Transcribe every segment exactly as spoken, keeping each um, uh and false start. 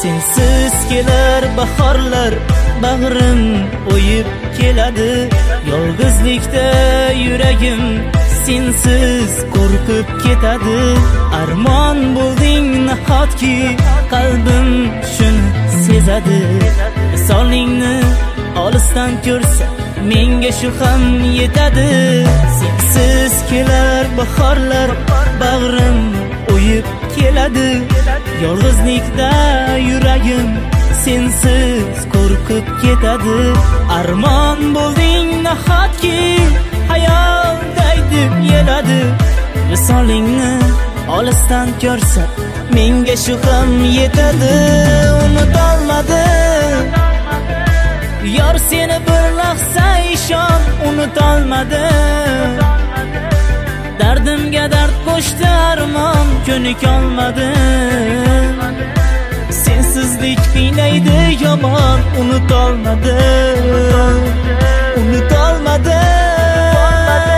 Sensiz kelar bahorlar, bag'rim o'yib keladi. Yolg'izlikda yuragim sensiz qo'rqib ketadi. Armon bo'lding nahotki, qalbim shuni sezadi. Visolingni olisdan ko'rsa, menga shu ham yetadi. Sensiz kelar bahorlar, bag'rim o'yib keladi. Yolg'izlikda yuragim sensiz qo'rqib ketadi. Armon bo'lding nahotki, hayolday deb yeladi. Visolingni olisdan ko'rsa, menga shu ham yetadi. Unutolmadim yor seni bir lahza ishon, unutolmadim. Dardimga dard qo'shdi armon, ko'nikolmadim. Sensizlik qiynaydi yomon, unutolmadim. Unutolmadim.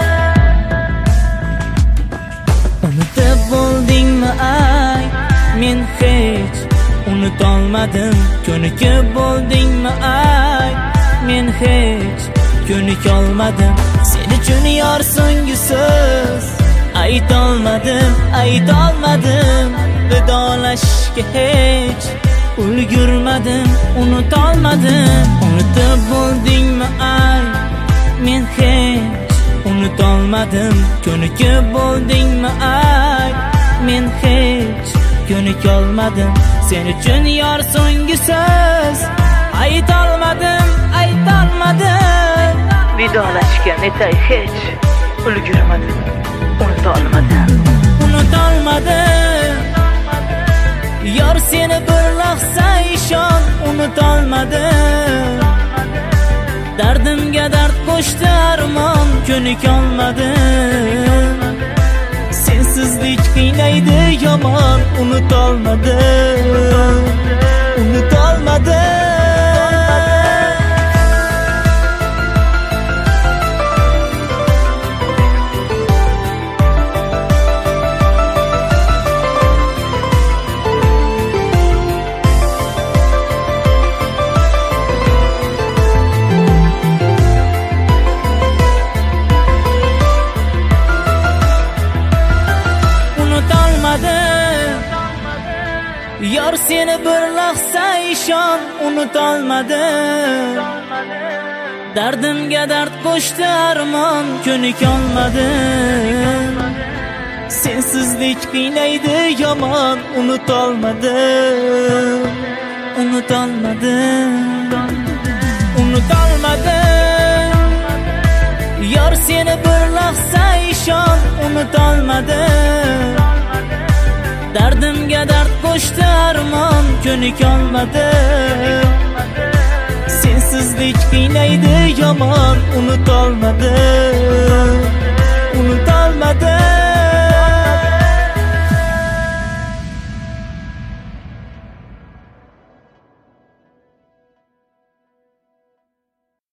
Unutib bo'ldingmi ay, men hech unutolmadim. Ko'nikib bo'ldingmi ay, men hech ko'nikolmadim. Sen uchun yor so'nggi so'z aytolmadim, aytolmadim. Vidolashishga hech ulgurmadim, unutolmadim. Unutib bo'ldingmi ay, men hech unutolmadim. Ko'nikib bo'ldingmi ay, men hech ko'nikolmadim. Sen uchun yor so'nggi so'z aytolmadim, aytolmadim. Vidolashga netay hech ulgurmadim, unutolmadim. Unutolmadim yor seni bir lahza ishon, unutolmadim. Dardimga dard qo'shdi armon, ko'nikolmadim. Sensizlik qiynaydi yomon, unutolmadim. Unutolmadim. Yor seni bir lahza ishon, unutolmadim. Dardimga dard qo'shdi armon, ko'nikolmadim. Sensizlik qiynaydi yomon, unutolmadim. Unutolmadim. Unutolmadim yor seni bir lahza ishon, unutolmadim. Dardimga dard qo'shdi armon, ko'nikolmadim. Sensizlik qiynaydi yomon, unutolmadim.